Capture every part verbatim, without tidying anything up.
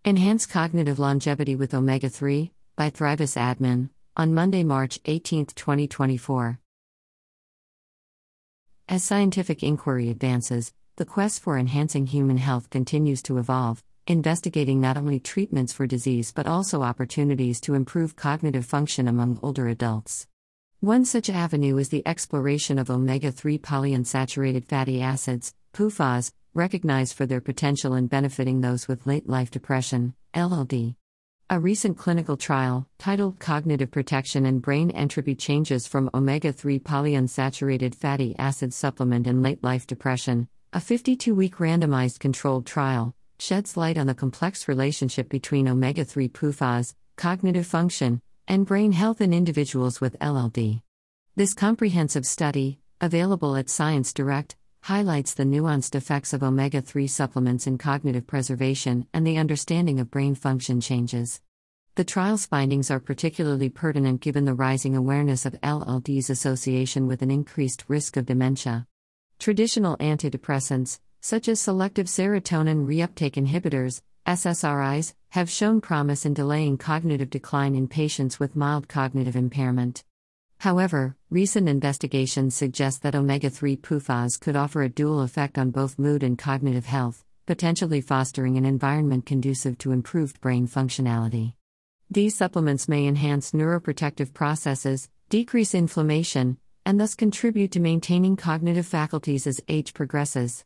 Enhance Cognitive Longevity with omega three, by Thrivus Admin, on Monday, March eighteenth, twenty twenty-four. As scientific inquiry advances, the quest for enhancing human health continues to evolve, investigating not only treatments for disease but also opportunities to improve cognitive function among older adults. One such avenue is the exploration of omega three polyunsaturated fatty acids, P U F As, recognized for their potential in benefiting those with late-life depression, L L D. A recent clinical trial, titled Cognitive Protection and Brain Entropy Changes from omega three Polyunsaturated Fatty Acid Supplement in Late-Life Depression, a fifty-two-week randomized controlled trial, sheds light on the complex relationship between omega three P U F As, cognitive function, and brain health in individuals with L L D. This comprehensive study, available at Science Direct, highlights the nuanced effects of omega three supplements in cognitive preservation and the understanding of brain function changes. The trial's findings are particularly pertinent given the rising awareness of L L D's association with an increased risk of dementia. Traditional antidepressants, such as selective serotonin reuptake inhibitors, S S R Is, have shown promise in delaying cognitive decline in patients with mild cognitive impairment. However, recent investigations suggest that omega three P U F As could offer a dual effect on both mood and cognitive health, potentially fostering an environment conducive to improved brain functionality. These supplements may enhance neuroprotective processes, decrease inflammation, and thus contribute to maintaining cognitive faculties as age progresses.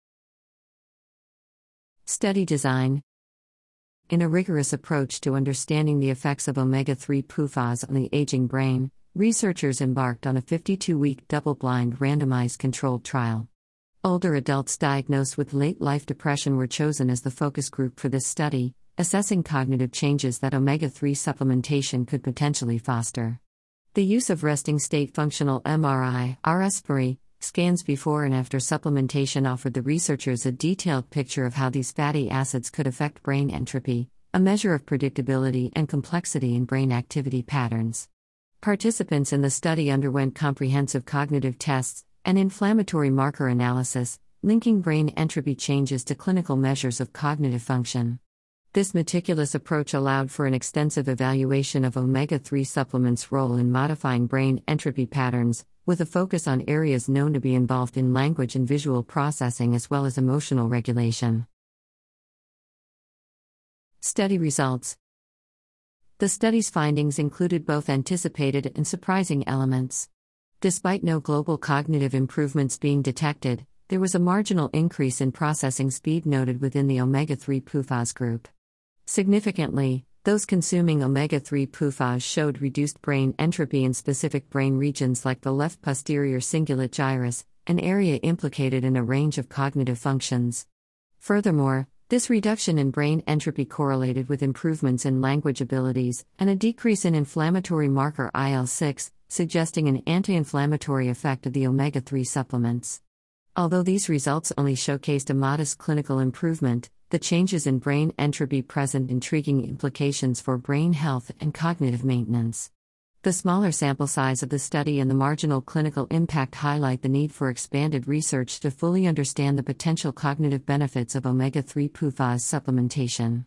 Study design. In a rigorous approach to understanding the effects of omega three P U F As on the aging brain, researchers embarked on a fifty-two-week double-blind randomized controlled trial. Older adults diagnosed with late-life depression were chosen as the focus group for this study, assessing cognitive changes that omega three supplementation could potentially foster. The use of resting state functional M R I (R S F R I) scans before and after supplementation offered the researchers a detailed picture of how these fatty acids could affect brain entropy, a measure of predictability and complexity in brain activity patterns. Participants in the study underwent comprehensive cognitive tests and inflammatory marker analysis, linking brain entropy changes to clinical measures of cognitive function. This meticulous approach allowed for an extensive evaluation of omega three supplements' role in modifying brain entropy patterns, with a focus on areas known to be involved in language and visual processing as well as emotional regulation. Study results. The study's findings included both anticipated and surprising elements. Despite no global cognitive improvements being detected, there was a marginal increase in processing speed noted within the omega three P U F As group. Significantly, those consuming omega three P U F As showed reduced brain entropy in specific brain regions like the left posterior cingulate gyrus, an area implicated in a range of cognitive functions. Furthermore, this reduction in brain entropy correlated with improvements in language abilities and a decrease in inflammatory marker I L six, suggesting an anti-inflammatory effect of the omega three supplements. Although these results only showcased a modest clinical improvement, the changes in brain entropy present intriguing implications for brain health and cognitive maintenance. The smaller sample size of the study and the marginal clinical impact highlight the need for expanded research to fully understand the potential cognitive benefits of omega three P U F As supplementation.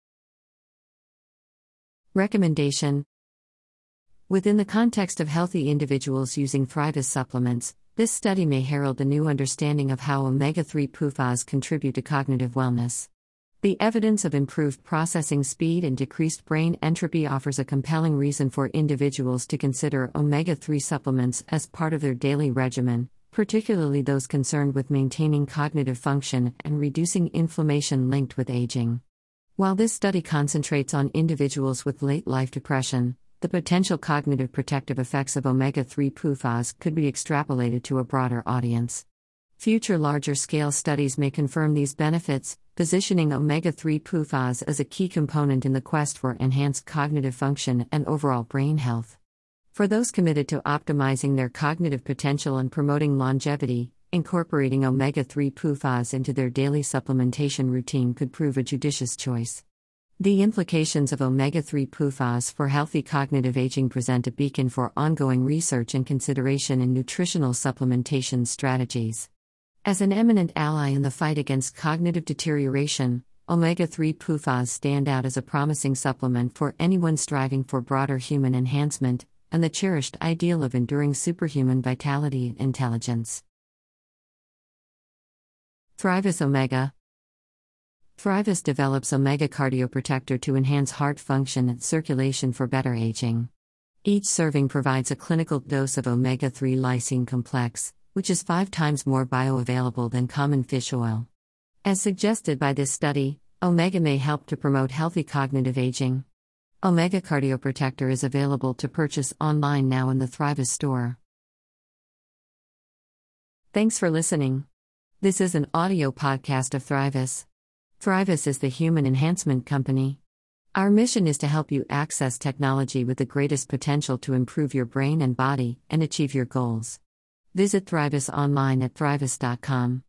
Recommendation. Within the context of healthy individuals using Thrivus supplements, this study may herald a new understanding of how omega three P U F As contribute to cognitive wellness. The evidence of improved processing speed and decreased brain entropy offers a compelling reason for individuals to consider omega three supplements as part of their daily regimen, particularly those concerned with maintaining cognitive function and reducing inflammation linked with aging. While this study concentrates on individuals with late-life depression, the potential cognitive protective effects of omega three P U F As could be extrapolated to a broader audience. Future larger-scale studies may confirm these benefits, positioning omega three P U F As as a key component in the quest for enhanced cognitive function and overall brain health. For those committed to optimizing their cognitive potential and promoting longevity, incorporating omega three P U F As into their daily supplementation routine could prove a judicious choice. The implications of omega three P U F As for healthy cognitive aging present a beacon for ongoing research and consideration in nutritional supplementation strategies. As an eminent ally in the fight against cognitive deterioration, omega three P U F As stand out as a promising supplement for anyone striving for broader human enhancement and the cherished ideal of enduring superhuman vitality and intelligence. Thrivus Omega. Thrivus develops Omega Cardioprotector to enhance heart function and circulation for better aging. Each serving provides a clinical dose of omega three lysine complex, which is five times more bioavailable than common fish oil. As suggested by this study, omega may help to promote healthy cognitive aging. Omega Cardioprotector is available to purchase online now in the Thrivus store. Thanks for listening. This is an audio podcast of Thrivus. Thrivus is the human enhancement company. Our mission is to help you access technology with the greatest potential to improve your brain and body and achieve your goals. Visit Thrivus online at thrivus dot com.